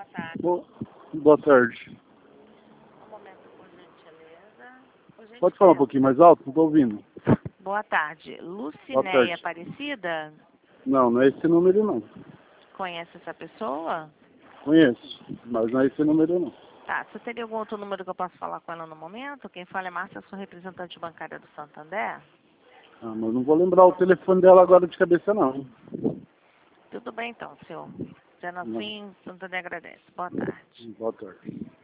boa tarde. Boa tarde. Um momento, por gentileza. Pode falar um pouquinho mais alto? Não estou ouvindo. Boa tarde. Boa Lucinéia tarde. Aparecida? Não, não é esse número não. Conhece essa pessoa? Conheço, mas não é esse número não. Tá, você teria algum outro número que eu possa falar com ela no momento? Quem fala é Márcia, sou representante bancária do Santander. Ah, mas não vou lembrar o telefone dela agora de cabeça não. Tudo bem então, senhor. Sendo Não. assim, Santander agradece. Boa tarde. Boa tarde.